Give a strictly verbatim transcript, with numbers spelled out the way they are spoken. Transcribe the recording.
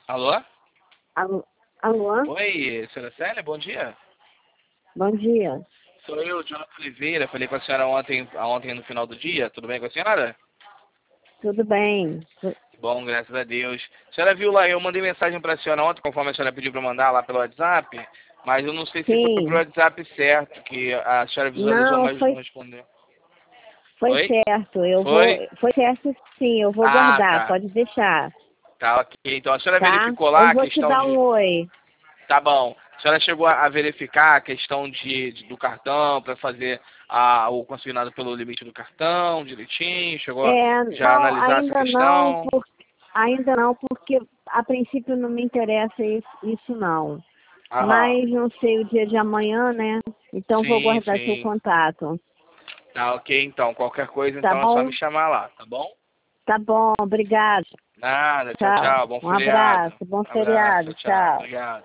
Alô? Alô? Alô? Oi, senhora Célia, bom dia. Bom dia. Sou eu, Jonathan Oliveira. Falei com a senhora ontem, ontem no final do dia. Tudo bem com a senhora? Tudo bem? Bom, graças a Deus. A senhora viu lá, eu mandei mensagem para a senhora ontem, conforme a senhora pediu para mandar lá pelo WhatsApp, mas eu não sei se foi pelo Sim. WhatsApp certo, que a senhora visualizou, Não, mas não foi, respondeu. foi Oi? certo. Eu vou. Foi? Foi certo, sim. Eu vou Ah, guardar. tá. Pode deixar. Tá, ok. Então a senhora Tá? verificou lá Eu a vou te questão dar um de... oi. Tá bom. A senhora chegou a verificar a questão de, de- do cartão para fazer a, o consignado pelo limite do cartão direitinho? Chegou a É, já não, analisar essa ainda não, questão? por, ainda não, porque a princípio não me interessa isso, isso não. Aham. Mas não sei o dia de amanhã, né? Então vou Sim, guardar seu sim. contato. Tá, ok, então. Qualquer coisa, Tá então é só bom? me chamar lá, tá bom? Tá bom, obrigado. Nada. Tchau, Tchau. tchau. Bom Um feriado. abraço, bom Abraço. feriado. Tchau, tchau. Tchau. Obrigado.